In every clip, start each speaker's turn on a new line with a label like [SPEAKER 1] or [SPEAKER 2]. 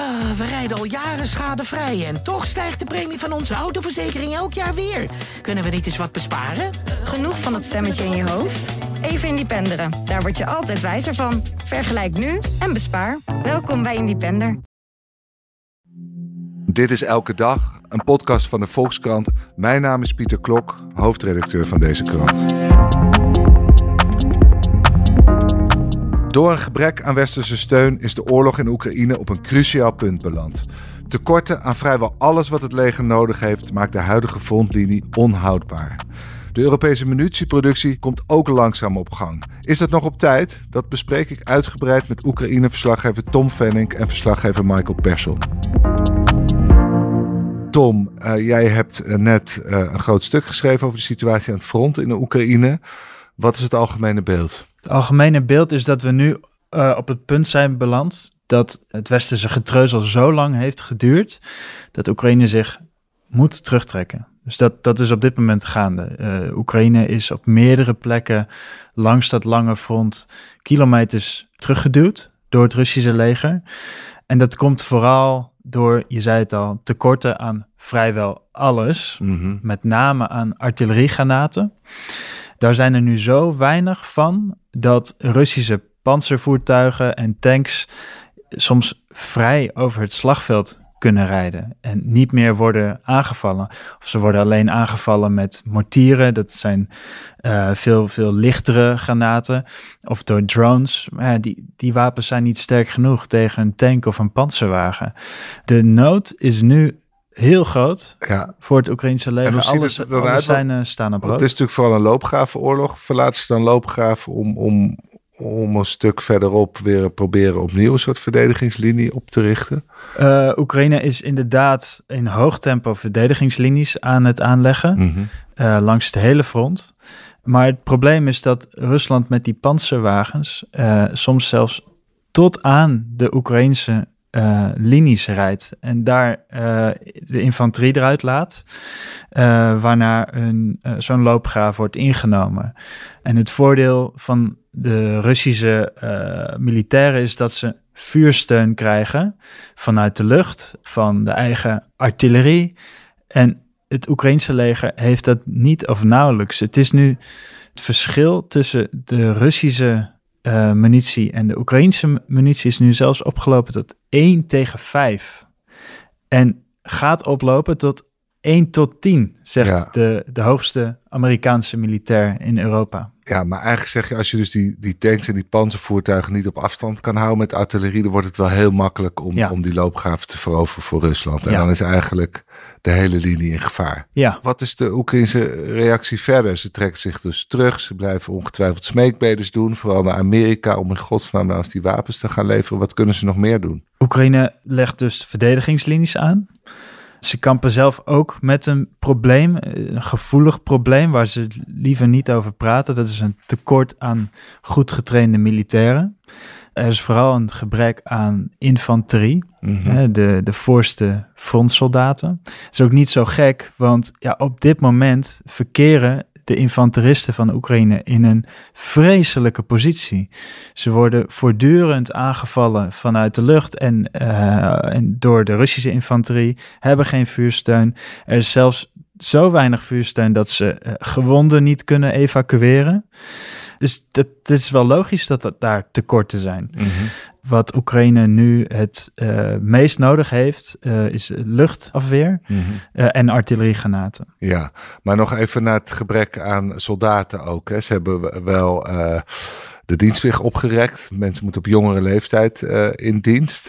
[SPEAKER 1] We rijden al jaren schadevrij en toch stijgt de premie van onze autoverzekering elk jaar weer. Kunnen we niet eens wat besparen?
[SPEAKER 2] Genoeg van dat stemmetje in je hoofd? Even Independeren. Daar word je altijd wijzer van. Vergelijk nu en bespaar. Welkom bij Independer.
[SPEAKER 3] Dit is Elke Dag, een podcast van de Volkskrant. Mijn naam is Pieter Klok, hoofdredacteur van deze krant. Door een gebrek aan westerse steun is de oorlog in Oekraïne op een cruciaal punt beland. Tekorten aan vrijwel alles wat het leger nodig heeft maakt de huidige frontlinie onhoudbaar. De Europese munitieproductie komt ook langzaam op gang. Is dat nog op tijd? Dat bespreek ik uitgebreid met Oekraïne-verslaggever Tom Venink en verslaggever Michael Persson. Tom, jij hebt net een groot stuk geschreven over de situatie aan het front in de Oekraïne. Wat is het algemene beeld?
[SPEAKER 4] Het algemene beeld is dat we nu op het punt zijn beland dat het westerse getreuzel zo lang heeft geduurd dat Oekraïne zich moet terugtrekken. Dus dat is op dit moment gaande. Oekraïne is op meerdere plekken langs dat lange front kilometers teruggeduwd door het Russische leger. En dat komt vooral door, je zei het al, tekorten aan vrijwel alles. Mm-hmm. Met name aan artilleriegranaten. Daar zijn er nu zo weinig van dat Russische pantservoertuigen en tanks soms vrij over het slagveld kunnen rijden en niet meer worden aangevallen. Of ze worden alleen aangevallen met mortieren. Dat zijn veel lichtere granaten. Of door drones. Maar ja, die wapens zijn niet sterk genoeg tegen een tank of een pantserwagen. De nood is nu heel groot voor het Oekraïnse leger.
[SPEAKER 3] En alles
[SPEAKER 4] zijn staan op rood.
[SPEAKER 3] Het is natuurlijk vooral een loopgravenoorlog. Verlaten ze dan loopgraven om een stuk verderop weer proberen opnieuw een soort verdedigingslinie op te richten?
[SPEAKER 4] Oekraïne is inderdaad in hoog tempo verdedigingslinies aan het aanleggen. Langs het hele front. Maar het probleem is dat Rusland met die pantserwagens soms zelfs tot aan de Oekraïnse linies rijdt en daar de infanterie eruit laat, waarna zo'n loopgraaf wordt ingenomen. En het voordeel van de Russische militairen is dat ze vuursteun krijgen vanuit de lucht, van de eigen artillerie. En het Oekraïnse leger heeft dat niet of nauwelijks. Het is nu het verschil tussen de Russische munitie en de Oekraïnse munitie is nu zelfs opgelopen tot 1-5. En gaat oplopen tot 1-10, zegt de hoogste Amerikaanse militair in Europa.
[SPEAKER 3] Ja, maar eigenlijk zeg je, als je dus die tanks en die panzervoertuigen niet op afstand kan houden met artillerie, dan wordt het wel heel makkelijk om die loopgraven te veroveren voor Rusland. En dan is eigenlijk de hele linie in gevaar. Ja. Wat is de Oekraïnse reactie verder? Ze trekken zich dus terug. Ze blijven ongetwijfeld smeekbedes doen, vooral naar Amerika, om in godsnaam nou eens die wapens te gaan leveren. Wat kunnen ze nog meer doen?
[SPEAKER 4] Oekraïne legt dus verdedigingslinies aan. Ze kampen zelf ook met een probleem, een gevoelig probleem waar ze liever niet over praten. Dat is een tekort aan goed getrainde militairen. Er is vooral een gebrek aan infanterie, de voorste frontsoldaten. Dat is ook niet zo gek, want op dit moment verkeren de infanteristen van Oekraïne in een vreselijke positie. Ze worden voortdurend aangevallen vanuit de lucht en door de Russische infanterie, hebben geen vuursteun. Er is zelfs zo weinig vuursteun dat ze gewonden niet kunnen evacueren. Dus het is wel logisch dat daar tekorten zijn. Wat Oekraïne nu het meest nodig heeft, is luchtafweer en artilleriegranaten.
[SPEAKER 3] Ja, maar nog even naar het gebrek aan soldaten ook. Hè. Ze hebben wel de dienstplicht opgerekt. Mensen moeten op jongere leeftijd in dienst.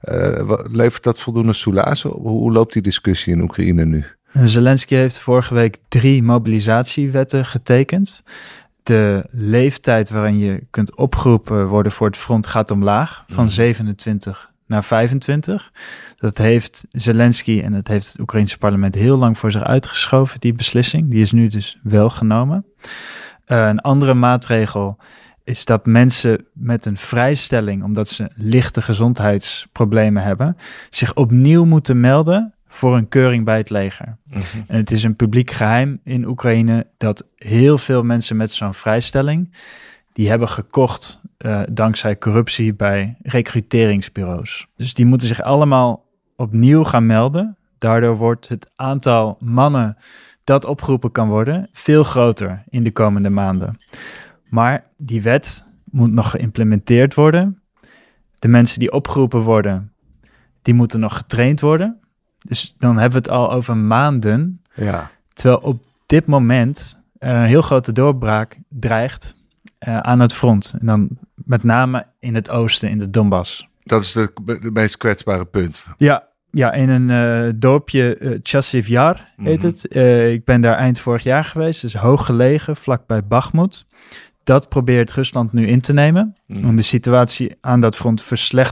[SPEAKER 3] Levert dat voldoende soelaas? Hoe loopt die discussie in Oekraïne nu?
[SPEAKER 4] Zelensky heeft vorige week 3 mobilisatiewetten getekend. De leeftijd waarin je kunt opgeroepen worden voor het front gaat omlaag, van 27 naar 25. Dat heeft Zelensky en dat heeft het Oekraïnse parlement heel lang voor zich uitgeschoven, die beslissing. Die is nu dus wel genomen. Een andere maatregel is dat mensen met een vrijstelling, omdat ze lichte gezondheidsproblemen hebben, zich opnieuw moeten melden voor een keuring bij het leger. En het is een publiek geheim in Oekraïne dat heel veel mensen met zo'n vrijstelling, die hebben gekocht dankzij corruptie bij recruteringsbureaus. Dus die moeten zich allemaal opnieuw gaan melden. Daardoor wordt het aantal mannen dat opgeroepen kan worden veel groter in de komende maanden. Maar die wet moet nog geïmplementeerd worden. De mensen die opgeroepen worden, die moeten nog getraind worden. Dus dan hebben we het al over maanden.
[SPEAKER 3] Ja.
[SPEAKER 4] Terwijl op dit moment een heel grote doorbraak dreigt aan het front. En dan met name in het oosten, in de Donbass.
[SPEAKER 3] Dat is de meest kwetsbare punt.
[SPEAKER 4] Ja, in een dorpje Chasiv Yar heet het. Ik ben daar eind vorig jaar geweest. Het is hoog gelegen, vlakbij Bakhmut. Dat probeert Rusland nu in te nemen. En de situatie aan dat front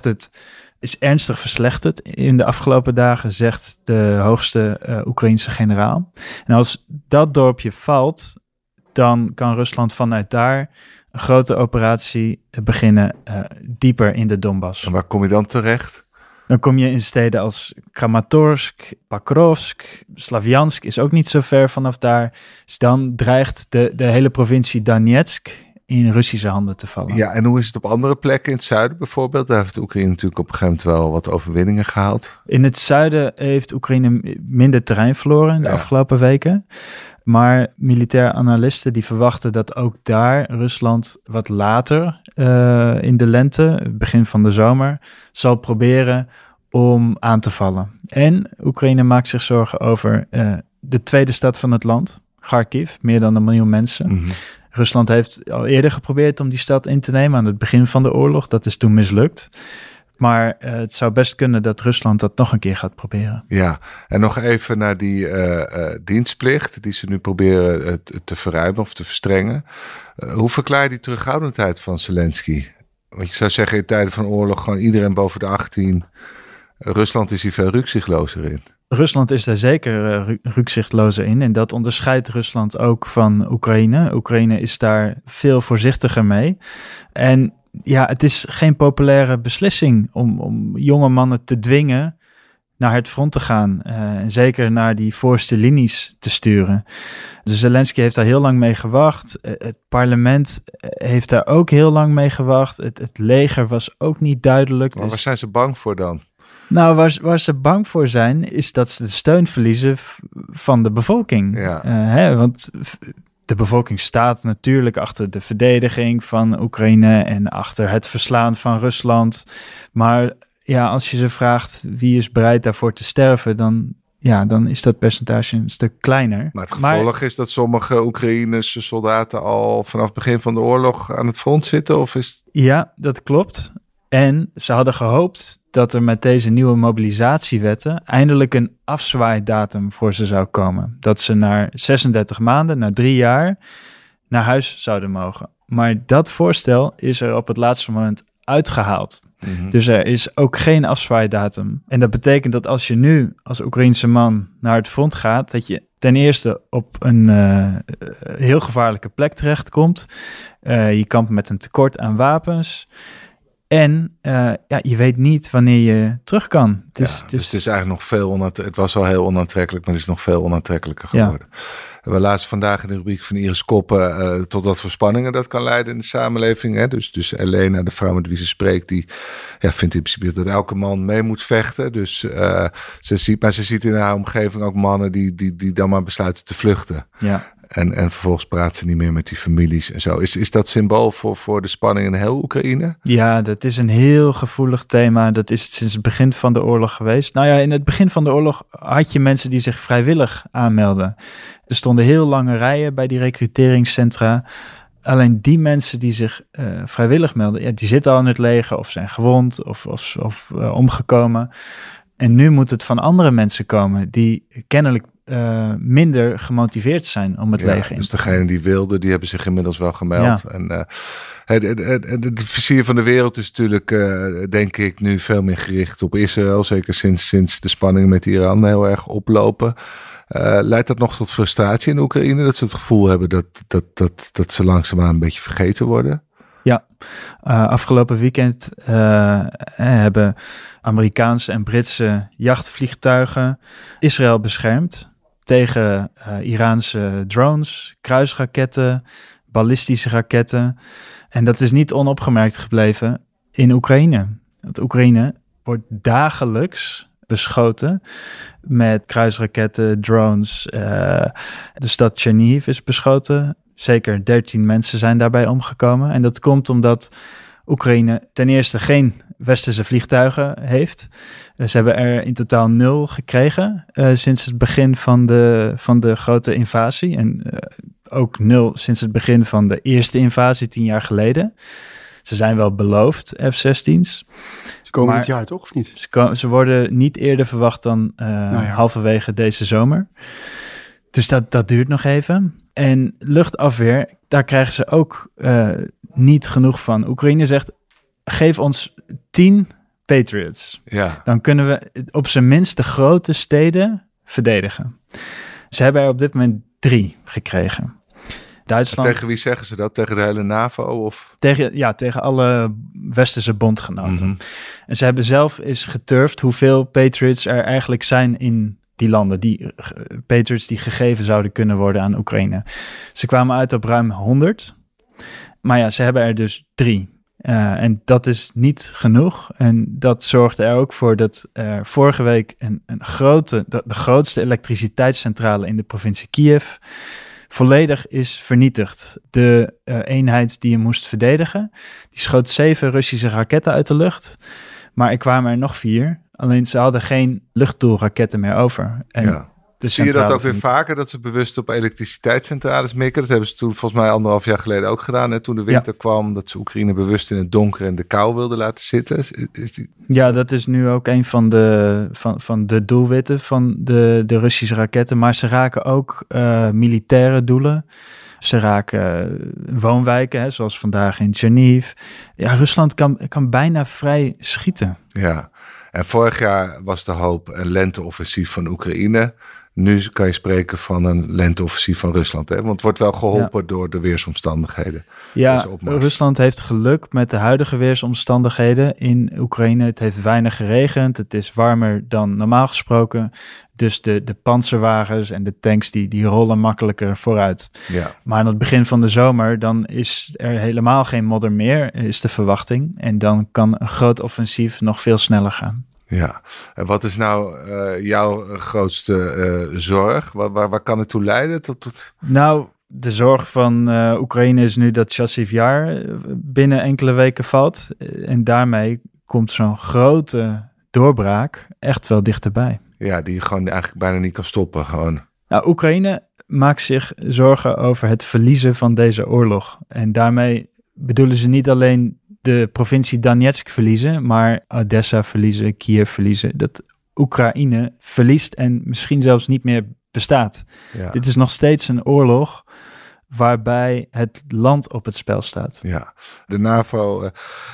[SPEAKER 4] is ernstig verslechterd in de afgelopen dagen, zegt de hoogste Oekraïense generaal. En als dat dorpje valt, dan kan Rusland vanuit daar een grote operatie beginnen dieper in de Donbass.
[SPEAKER 3] En waar kom je dan terecht?
[SPEAKER 4] Dan kom je in steden als Kramatorsk, Pakrovsk, Slavjansk is ook niet zo ver vanaf daar. Dus dan dreigt de hele provincie Donetsk in Russische handen te vallen.
[SPEAKER 3] Ja, en hoe is het op andere plekken in het zuiden bijvoorbeeld? Daar heeft Oekraïne natuurlijk op een gegeven moment wel wat overwinningen gehaald.
[SPEAKER 4] In het zuiden heeft Oekraïne minder terrein verloren in de afgelopen weken. Maar militair analisten die verwachten dat ook daar Rusland wat later in de lente, begin van de zomer, zal proberen om aan te vallen. En Oekraïne maakt zich zorgen over de tweede stad van het land, Kharkiv, meer dan 1 miljoen mensen. Mm-hmm. Rusland heeft al eerder geprobeerd om die stad in te nemen aan het begin van de oorlog. Dat is toen mislukt. Maar het zou best kunnen dat Rusland dat nog een keer gaat proberen.
[SPEAKER 3] Ja, en nog even naar die dienstplicht die ze nu proberen te verruimen of te verstrengen. Hoe verklaar je die terughoudendheid van Zelensky? Want je zou zeggen in tijden van oorlog gewoon iedereen boven de 18. Rusland is hier veel rukzichtlozer in.
[SPEAKER 4] Rusland is daar zeker rukzichtlozer in. En dat onderscheidt Rusland ook van Oekraïne. Oekraïne is daar veel voorzichtiger mee. En ja, het is geen populaire beslissing om jonge mannen te dwingen naar het front te gaan. En zeker naar die voorste linies te sturen. Dus Zelensky heeft daar heel lang mee gewacht. Het parlement heeft daar ook heel lang mee gewacht. Het leger was ook niet duidelijk.
[SPEAKER 3] Maar waar zijn ze bang voor dan?
[SPEAKER 4] Nou, waar ze bang voor zijn, is dat ze de steun verliezen van de bevolking. Ja. Want de bevolking staat natuurlijk achter de verdediging van Oekraïne en achter het verslaan van Rusland. Maar ja, als je ze vraagt wie is bereid daarvoor te sterven, dan is dat percentage een stuk kleiner.
[SPEAKER 3] Maar het gevolg is dat sommige Oekraïnse soldaten al vanaf het begin van de oorlog aan het front zitten? Of is...
[SPEAKER 4] Ja, dat klopt. En ze hadden gehoopt dat er met deze nieuwe mobilisatiewetten eindelijk een afzwaaidatum voor ze zou komen. Dat ze na 36 maanden, na 3 jaar, naar huis zouden mogen. Maar dat voorstel is er op het laatste moment uitgehaald. Mm-hmm. Dus er is ook geen afzwaaidatum. En dat betekent dat als je nu als Oekraïense man naar het front gaat, dat je ten eerste op een heel gevaarlijke plek terechtkomt. Je kampt met een tekort aan wapens. En je weet niet wanneer je terug kan.
[SPEAKER 3] Dus het is eigenlijk nog veel het was al heel onaantrekkelijk, maar het is nog veel onaantrekkelijker geworden. Ja. We lazen vandaag in de rubriek van Iris Koppen tot wat voor spanningen dat kan leiden in de samenleving. Hè? Dus Elena, de vrouw met wie ze spreekt, die vindt in principe dat elke man mee moet vechten. Dus ze ziet in haar omgeving ook mannen die dan maar besluiten te vluchten. Ja. En vervolgens praat ze niet meer met die families en zo. Is dat symbool voor de spanning in heel Oekraïne?
[SPEAKER 4] Ja, dat is een heel gevoelig thema. Dat is sinds het begin van de oorlog geweest. Nou ja, in het begin van de oorlog had je mensen die zich vrijwillig aanmelden. Er stonden heel lange rijen bij die recruteringscentra. Alleen die mensen die zich vrijwillig melden, die zitten al in het leger of zijn gewond of omgekomen. En nu moet het van andere mensen komen die kennelijk minder gemotiveerd zijn om het leger in
[SPEAKER 3] dus
[SPEAKER 4] te gaan.
[SPEAKER 3] degene die wilden, die hebben zich inmiddels wel gemeld. Ja. En het vizier van de wereld is natuurlijk, denk ik, nu veel meer gericht op Israël. Zeker sinds de spanningen met Iran heel erg oplopen. Leidt dat nog tot frustratie in Oekraïne? Dat ze het gevoel hebben dat ze langzaamaan een beetje vergeten worden?
[SPEAKER 4] Ja, afgelopen weekend hebben Amerikaanse en Britse jachtvliegtuigen Israël beschermd tegen Iraanse drones, kruisraketten, ballistische raketten. En dat is niet onopgemerkt gebleven in Oekraïne. Want Oekraïne wordt dagelijks beschoten met kruisraketten, drones. De stad Chernihiv is beschoten. Zeker 13 mensen zijn daarbij omgekomen. En dat komt omdat Oekraïne ten eerste geen westerse vliegtuigen heeft. Ze hebben er in totaal 0 gekregen sinds het begin van de grote invasie. En ook 0 sinds het begin van de eerste invasie 10 jaar geleden. Ze zijn wel beloofd, F-16's.
[SPEAKER 5] Ze komen dit jaar toch, of niet?
[SPEAKER 4] Ze worden niet eerder verwacht dan halverwege deze zomer. Dus dat duurt nog even. En luchtafweer, daar krijgen ze ook niet genoeg van. Oekraïne zegt, geef ons 10 Patriots.
[SPEAKER 3] Ja.
[SPEAKER 4] Dan kunnen we op zijn minst de grote steden verdedigen. Ze hebben er op dit moment 3 gekregen. Duitsland.
[SPEAKER 3] En tegen wie zeggen ze dat? Tegen de hele NAVO? Of?
[SPEAKER 4] Tegen alle westerse bondgenoten.
[SPEAKER 3] Mm-hmm.
[SPEAKER 4] En ze hebben zelf eens geturfd hoeveel Patriots er eigenlijk zijn in die landen. Die Patriots die gegeven zouden kunnen worden aan Oekraïne. Ze kwamen uit op ruim 100. Maar ja, ze hebben er dus 3. En dat is niet genoeg. En dat zorgde er ook voor dat vorige week de grootste elektriciteitscentrale in de provincie Kiev volledig is vernietigd. De eenheid die je moest verdedigen, die schoot 7 Russische raketten uit de lucht. Maar er kwamen er nog 4. Alleen ze hadden geen luchtdoelraketten meer over. En
[SPEAKER 3] Zie je dat ook weer vaker, dat ze bewust op elektriciteitscentrales mikken? Dat hebben ze toen volgens mij 1,5 jaar geleden ook gedaan. Hè? Toen de winter kwam, dat ze Oekraïne bewust in het donker en de kou wilden laten zitten.
[SPEAKER 4] Ja, dat is nu ook een van de doelwitten van de Russische raketten. Maar ze raken ook militaire doelen. Ze raken woonwijken, zoals vandaag in Chernihiv. Ja, Rusland kan bijna vrij schieten.
[SPEAKER 3] Ja, en vorig jaar was de hoop een lenteoffensief van Oekraïne. Nu kan je spreken van een lenteoffensief van Rusland. Hè? Want het wordt wel geholpen door de weersomstandigheden.
[SPEAKER 4] Ja, Rusland heeft geluk met de huidige weersomstandigheden in Oekraïne. Het heeft weinig geregend. Het is warmer dan normaal gesproken. Dus de panzerwagens en de tanks die rollen makkelijker vooruit.
[SPEAKER 3] Ja.
[SPEAKER 4] Maar aan het begin van de zomer dan is er helemaal geen modder meer, is de verwachting. En dan kan een groot offensief nog veel sneller gaan.
[SPEAKER 3] Ja, en wat is nou jouw grootste zorg? Waar kan het toe leiden?
[SPEAKER 4] Nou, de zorg van Oekraïne is nu dat Chasiv Yar binnen enkele weken valt. En daarmee komt zo'n grote doorbraak echt wel dichterbij.
[SPEAKER 3] Ja, die je gewoon eigenlijk bijna niet kan stoppen. Gewoon.
[SPEAKER 4] Nou, Oekraïne maakt zich zorgen over het verliezen van deze oorlog. En daarmee bedoelen ze niet alleen de provincie Donetsk verliezen, maar Odessa verliezen, Kiev verliezen. Dat Oekraïne verliest en misschien zelfs niet meer bestaat.
[SPEAKER 3] Ja.
[SPEAKER 4] Dit is nog steeds een oorlog waarbij het land op het spel staat.
[SPEAKER 3] Ja, de NAVO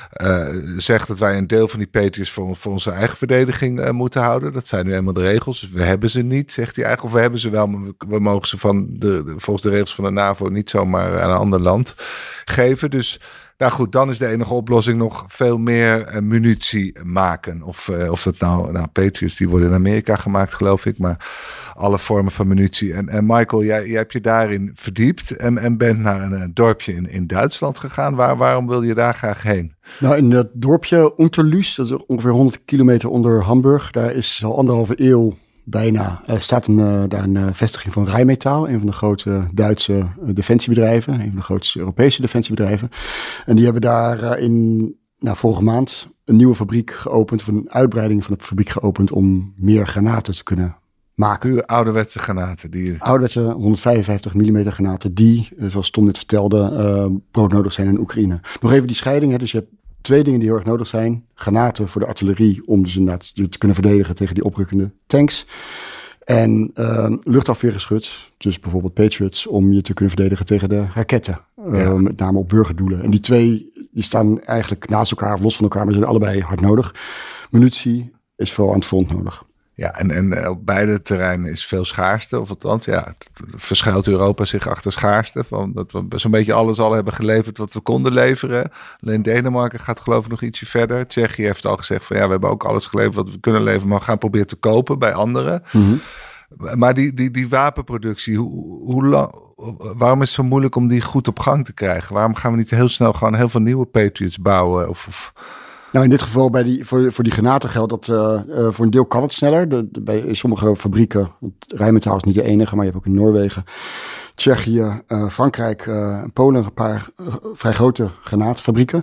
[SPEAKER 3] zegt dat wij een deel van die Patriots voor onze eigen verdediging moeten houden. Dat zijn nu eenmaal de regels. Dus we hebben ze niet, zegt hij eigenlijk. Of we hebben ze wel, maar we mogen ze volgens de regels van de NAVO niet zomaar aan een ander land geven. Dus nou goed, dan is de enige oplossing nog veel meer munitie maken. Of dat nou Patriots, die worden in Amerika gemaakt, geloof ik. Maar alle vormen van munitie. En Michael, jij hebt je daarin verdiept en bent naar een dorpje in Duitsland gegaan. Waarom wil je daar graag heen?
[SPEAKER 5] Nou, in dat dorpje Unterlüß, dat is ongeveer 100 kilometer onder Hamburg. Daar is al 1,5 eeuw bijna staat daar een vestiging van Rheinmetall, een van de grote Duitse defensiebedrijven, een van de grootste Europese defensiebedrijven. En die hebben daar vorige maand een nieuwe fabriek geopend, of een uitbreiding van de fabriek geopend om meer granaten te kunnen maken.
[SPEAKER 3] Puur ouderwetse granaten.
[SPEAKER 5] Ouderwetse 155 mm granaten die, zoals Tom net vertelde, broodnodig zijn in Oekraïne. Nog even die scheiding, hè? Dus je hebt 2 dingen die heel erg nodig zijn. Granaten voor de artillerie om dus inderdaad te kunnen verdedigen tegen die oprukkende tanks. En luchtafweergeschut, dus bijvoorbeeld Patriots, om je te kunnen verdedigen tegen de raketten. Met name op burgerdoelen. En die 2 die staan eigenlijk naast elkaar of los van elkaar, maar zijn allebei hard nodig. Munitie is vooral aan het front nodig.
[SPEAKER 3] Ja, en op beide terreinen is veel schaarste. Of althans, verschuilt Europa zich achter schaarste. Van dat we zo'n beetje alles al hebben geleverd wat we konden leveren. Alleen Denemarken gaat geloof ik nog ietsje verder. Tsjechië heeft al gezegd van we hebben ook alles geleverd wat we kunnen leveren. Maar we gaan proberen te kopen bij anderen. Mm-hmm. Maar die wapenproductie, waarom is het zo moeilijk om die goed op gang te krijgen? Waarom gaan we niet heel snel gewoon heel veel nieuwe Patriots bouwen?
[SPEAKER 5] Nou, in dit geval voor die granaten geldt dat voor een deel kan het sneller. Bij sommige fabrieken, Rijnmetaal is niet de enige, maar je hebt ook in Noorwegen, Tsjechië, Frankrijk en Polen een paar vrij grote granaatfabrieken.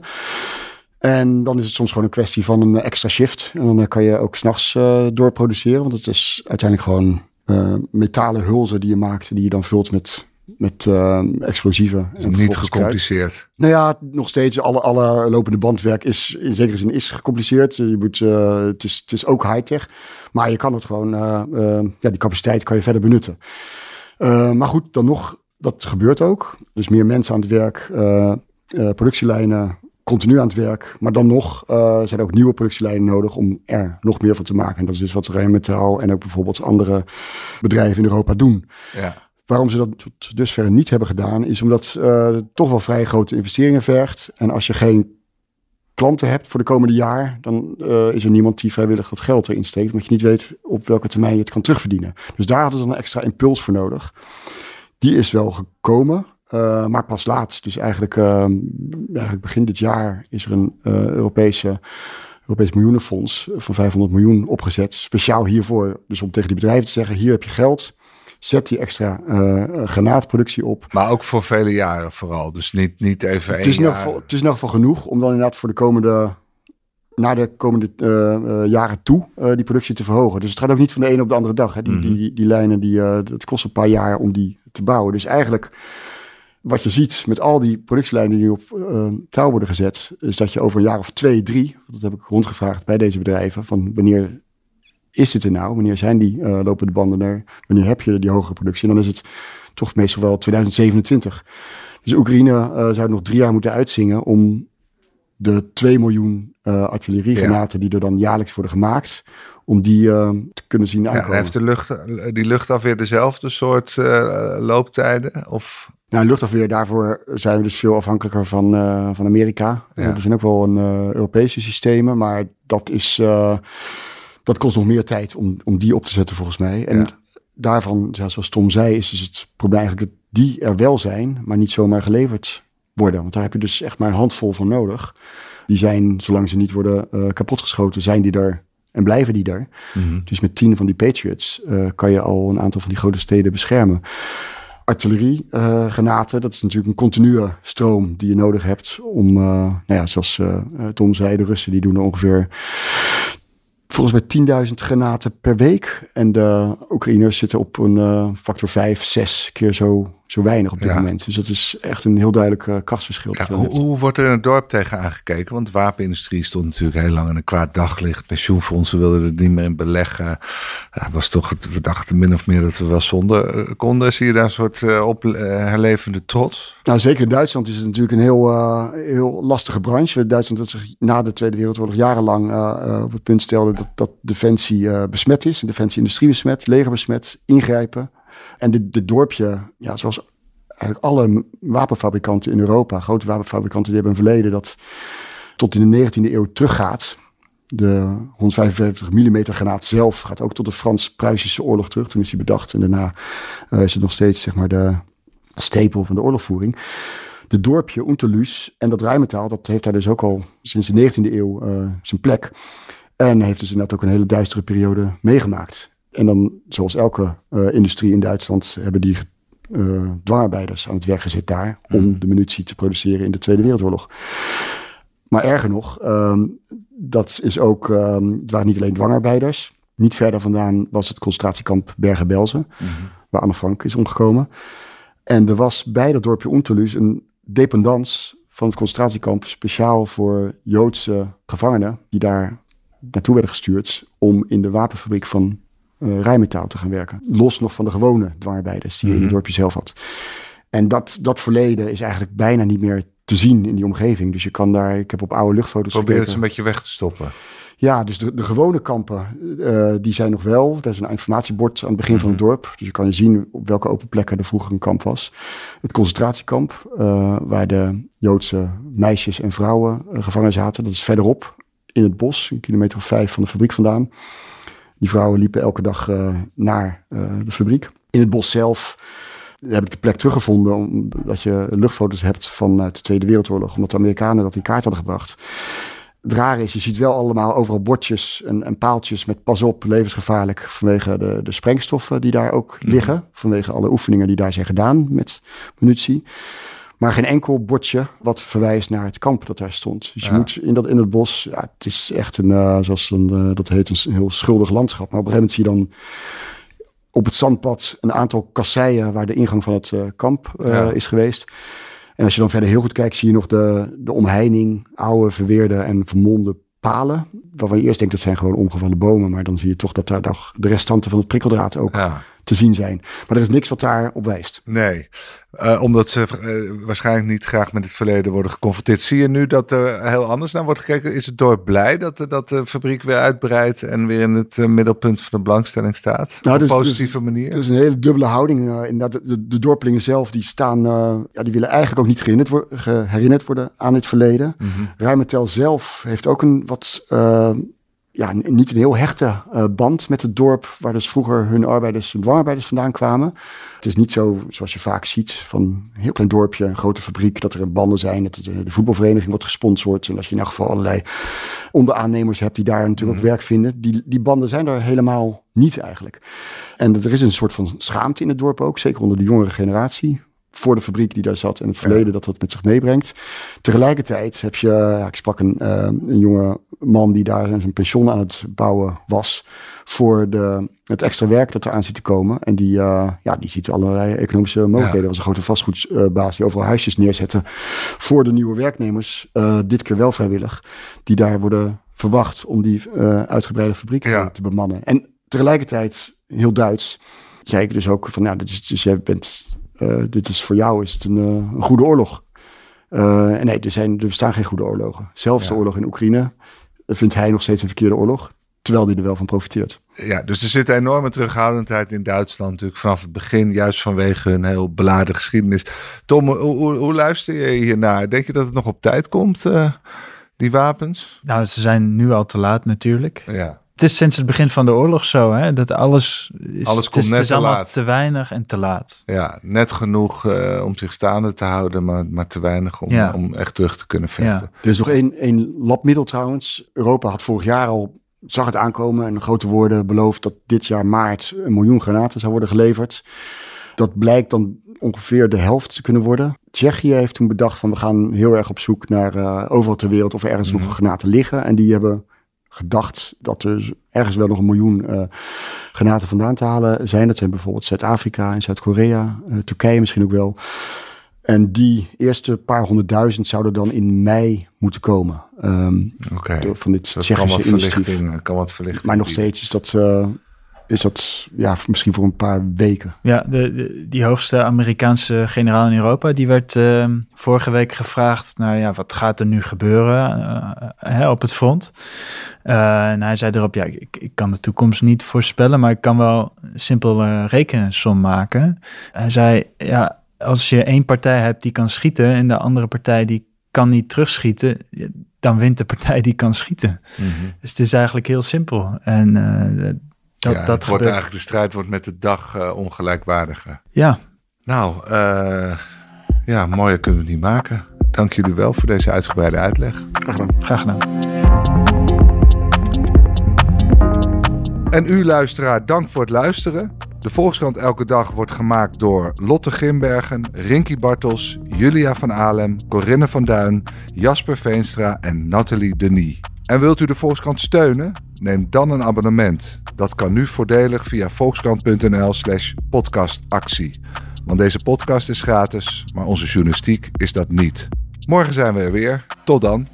[SPEAKER 5] En dan is het soms gewoon een kwestie van een extra shift. En dan kan je ook 's nachts doorproduceren, want het is uiteindelijk gewoon metalen hulzen die je maakt, die je dan vult met explosieven.
[SPEAKER 3] Niet gecompliceerd.
[SPEAKER 5] Nou ja, nog steeds alle lopende bandwerk is in zekere zin gecompliceerd. Het is ook high-tech. Maar je kan het gewoon, die capaciteit kan je verder benutten. Maar goed, dan nog, dat gebeurt ook. Dus meer mensen aan het werk, productielijnen continu aan het werk. Maar dan nog zijn er ook nieuwe productielijnen nodig om er nog meer van te maken. En dat is dus wat Rijnmetaal en ook bijvoorbeeld andere bedrijven in Europa doen.
[SPEAKER 3] Ja.
[SPEAKER 5] Waarom ze dat tot dusver niet hebben gedaan, is omdat het toch wel vrij grote investeringen vergt. En als je geen klanten hebt voor de komende jaar, dan is er niemand die vrijwillig dat geld erin steekt, omdat je niet weet op welke termijn je het kan terugverdienen. Dus daar hadden ze dan een extra impuls voor nodig. Die is wel gekomen, maar pas laat. Dus eigenlijk begin dit jaar is er een Europees miljoenenfonds van 500 miljoen opgezet, speciaal hiervoor. Dus om tegen die bedrijven te zeggen, hier heb je geld. Zet die extra granaatproductie op.
[SPEAKER 3] Maar ook voor vele jaren vooral. Dus niet even
[SPEAKER 5] het is
[SPEAKER 3] jaar.
[SPEAKER 5] Het is in elk geval genoeg om dan inderdaad voor naar de komende jaren toe die productie te verhogen. Dus het gaat ook niet van de ene op de andere dag. Hè. Die lijnen, het kost een paar jaar om die te bouwen. Dus eigenlijk wat je ziet met al die productielijnen die nu op touw worden gezet, is dat je over een jaar of 2, 3, dat heb ik rondgevraagd bij deze bedrijven, van wanneer is dit er nou? Wanneer zijn die lopende banden er? Wanneer heb je die hogere productie? En dan is het toch meestal wel 2027. Dus Oekraïne zou nog 3 jaar moeten uitzingen om de 2 miljoen artilleriegranaten die er dan jaarlijks worden gemaakt, om die te kunnen zien aankomen.
[SPEAKER 3] En heeft die luchtafweer dezelfde soort looptijden? Of?
[SPEAKER 5] Nou, luchtafweer, daarvoor zijn we dus veel afhankelijker van Amerika.
[SPEAKER 3] Ja.
[SPEAKER 5] Er zijn ook wel Europese systemen, maar dat kost nog meer tijd om die op te zetten volgens mij. En daarvan, zoals Tom zei, is dus het probleem eigenlijk dat die er wel zijn, maar niet zomaar geleverd worden. Want daar heb je dus echt maar een handvol van nodig. Die zijn, zolang ze niet worden kapotgeschoten, zijn die er en blijven die er. Mm-hmm. Dus met 10 van die Patriots kan je al een aantal van die grote steden beschermen. Artilleriegranaten, dat is natuurlijk een continue stroom die je nodig hebt om, zoals Tom zei, de Russen die doen er ongeveer volgens mij 10.000 granaten per week. En de Oekraïners zitten op een factor 5, 6 keer zo weinig op dit moment. Dus dat is echt een heel duidelijk krachtsverschil.
[SPEAKER 3] Ja, hoe wordt er in het dorp tegen aangekeken? Want de wapenindustrie stond natuurlijk heel lang in een kwaad daglicht. Pensioenfondsen wilden er niet meer in beleggen. Was toch, we dachten min of meer dat we wel zonder konden. Zie je daar een soort herlevende trots?
[SPEAKER 5] Nou, zeker in Duitsland is het natuurlijk een heel lastige branche. Duitsland dat zich na de Tweede Wereldoorlog jarenlang op het punt stelde dat defensie besmet is. De defensie-industrie besmet, leger besmet, ingrijpen. En dit dorpje, zoals eigenlijk alle wapenfabrikanten in Europa, grote wapenfabrikanten, die hebben een verleden dat tot in de 19e eeuw teruggaat. De 155 mm granaat zelf gaat ook tot de Frans-Pruisische oorlog terug. Toen is hij bedacht en daarna is het nog steeds zeg maar de stapel van de oorlogvoering. Het dorpje Unterlüß en dat Rijnmetaal, dat heeft daar dus ook al sinds de 19e eeuw zijn plek. En heeft dus inderdaad ook een hele duistere periode meegemaakt. En dan, zoals elke industrie in Duitsland, hebben die dwangarbeiders aan het werk gezet daar om de munitie te produceren in de Tweede Wereldoorlog. Maar erger nog, dat is ook, het waren niet alleen dwangarbeiders. Niet verder vandaan was het concentratiekamp Bergen-Belsen, waar Anne Frank is omgekomen. En er was bij dat dorpje Unterlüß een dependance van het concentratiekamp speciaal voor Joodse gevangenen die daar naartoe werden gestuurd om in de wapenfabriek van Rijnmetaal te gaan werken. Los nog van de gewone dwangarbeiders die je in het dorpje zelf had. En dat verleden is eigenlijk bijna niet meer te zien in die omgeving. Dus je kan daar, ik heb op oude luchtfoto's
[SPEAKER 3] Probeer het een beetje weg te stoppen.
[SPEAKER 5] Ja, dus de gewone kampen, die zijn nog wel. Er is een informatiebord aan het begin van het dorp. Dus je kan zien op welke open plekken er vroeger een kamp was. Het concentratiekamp, waar de Joodse meisjes en vrouwen gevangen zaten. Dat is verderop in het bos, 1 kilometer of 5 van de fabriek vandaan. Die vrouwen liepen elke dag naar de fabriek. In het bos zelf heb ik de plek teruggevonden, omdat je luchtfoto's hebt vanuit de Tweede Wereldoorlog, omdat de Amerikanen dat in kaart hadden gebracht. Het rare is, je ziet wel allemaal overal bordjes en paaltjes met pas op, levensgevaarlijk, vanwege de sprengstoffen die daar ook liggen. Vanwege alle oefeningen die daar zijn gedaan met munitie. Maar geen enkel bordje wat verwijst naar het kamp dat daar stond. Dus je moet in het bos, het is echt dat heet een heel schuldig landschap. Maar op een gegeven moment zie je dan op het zandpad een aantal kasseien waar de ingang van het kamp is geweest. En als je dan verder heel goed kijkt, zie je nog de omheining, oude, verweerde en vermolmde palen. Waarvan je eerst denkt dat zijn gewoon omgevallen bomen. Maar dan zie je toch dat daar nog de restanten van het prikkeldraad ook te zien zijn. Maar er is niks wat daar op wijst.
[SPEAKER 3] Nee, omdat ze waarschijnlijk niet graag met het verleden worden geconfronteerd. Zie je nu dat er heel anders naar wordt gekeken? Is het dorp blij dat de fabriek weer uitbreidt en weer in het middelpunt van de belangstelling staat? Op een positieve manier? Er
[SPEAKER 5] is een hele dubbele houding. Inderdaad, de dorpelingen zelf die staan, die willen eigenlijk ook niet herinnerd worden aan het verleden. Mm-hmm. Rheinmetall zelf heeft ook een wat... niet een heel hechte band met het dorp, waar dus vroeger hun dwangarbeiders vandaan kwamen. Het is niet zo, zoals je vaak ziet, van een heel klein dorpje, een grote fabriek, dat er banden zijn, dat de voetbalvereniging wordt gesponsord en dat je in elk geval allerlei onderaannemers hebt die daar natuurlijk ook werk vinden. Die banden zijn er helemaal niet eigenlijk. En er is een soort van schaamte in het dorp ook, zeker onder de jongere generatie, voor de fabriek die daar zat en het verleden dat met zich meebrengt. Tegelijkertijd heb je, ik sprak een jonge man die daar zijn pensioen aan het bouwen was voor het extra werk dat eraan zit te komen. En die ziet allerlei economische mogelijkheden. Er was een grote vastgoedbaas die overal huisjes neerzette voor de nieuwe werknemers. Dit keer wel vrijwillig. Die daar worden verwacht om die uitgebreide fabriek te bemannen. En tegelijkertijd, heel Duits, zei ik dus ook van, dit is voor jou is het een goede oorlog. Nee, er bestaan geen goede oorlogen. Zelfs de oorlog in Oekraïne vindt hij nog steeds een verkeerde oorlog, terwijl hij er wel van profiteert.
[SPEAKER 3] Ja, dus er zit een enorme terughoudendheid in Duitsland natuurlijk vanaf het begin, juist vanwege hun heel beladen geschiedenis. Tom, hoe luister je hiernaar? Denk je dat het nog op tijd komt, die wapens?
[SPEAKER 4] Nou, ze zijn nu al te laat natuurlijk.
[SPEAKER 3] Ja.
[SPEAKER 4] Het is sinds het begin van de oorlog zo, hè, dat alles
[SPEAKER 3] komt net te laat.
[SPEAKER 4] Te weinig en te laat.
[SPEAKER 3] Ja, net genoeg om zich staande te houden, maar te weinig om echt terug te kunnen vechten.
[SPEAKER 5] Ja. Er is nog één labmiddel trouwens. Europa had vorig jaar al, zag het aankomen en grote woorden beloofd dat dit jaar maart 1 miljoen granaten zou worden geleverd. Dat blijkt dan ongeveer de helft te kunnen worden. Tsjechië heeft toen bedacht van we gaan heel erg op zoek naar overal ter wereld of er ergens nog granaten liggen. En die hebben gedacht dat er ergens wel nog 1 miljoen granaten vandaan te halen zijn. Dat zijn bijvoorbeeld Zuid-Afrika en Zuid-Korea, Turkije misschien ook wel. En die eerste paar 100.000 zouden dan in mei moeten komen. Van dit Tsjechische initiatief.
[SPEAKER 3] Kan wat verlichting.
[SPEAKER 5] Maar nog steeds is dat misschien voor een paar weken.
[SPEAKER 4] Ja, die hoogste Amerikaanse generaal in Europa, die werd vorige week gevraagd naar wat gaat er nu gebeuren op het front. En hij zei erop, ik kan de toekomst niet voorspellen, maar ik kan wel een simpel rekensom maken. Hij zei, als je één partij hebt die kan schieten en de andere partij die kan niet terugschieten, dan wint de partij die kan schieten. Mm-hmm. Dus het is eigenlijk heel simpel. En
[SPEAKER 3] de strijd wordt met de dag ongelijkwaardiger.
[SPEAKER 4] Ja.
[SPEAKER 3] Nou, mooier kunnen we het niet maken. Dank jullie wel voor deze uitgebreide uitleg.
[SPEAKER 4] Graag gedaan.
[SPEAKER 3] En u luisteraar, dank voor het luisteren. De Volkskrant Elke Dag wordt gemaakt door Lotte Grimbergen, Rinky Bartels, Julia van Alem, Corinne van Duin, Jasper Veenstra en Nathalie Denis. En wilt u de Volkskrant steunen? Neem dan een abonnement. Dat kan nu voordelig via volkskrant.nl/podcastactie. Want deze podcast is gratis, maar onze journalistiek is dat niet. Morgen zijn we er weer. Tot dan.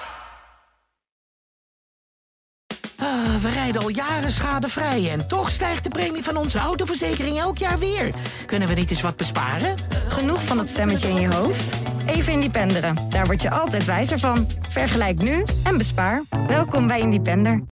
[SPEAKER 1] We rijden al jaren schadevrij en toch stijgt de premie van onze autoverzekering elk jaar weer. Kunnen we niet eens wat besparen?
[SPEAKER 2] Genoeg van het stemmetje in je hoofd? Even Independeren. Daar word je altijd wijzer van. Vergelijk nu en bespaar. Welkom bij Independer.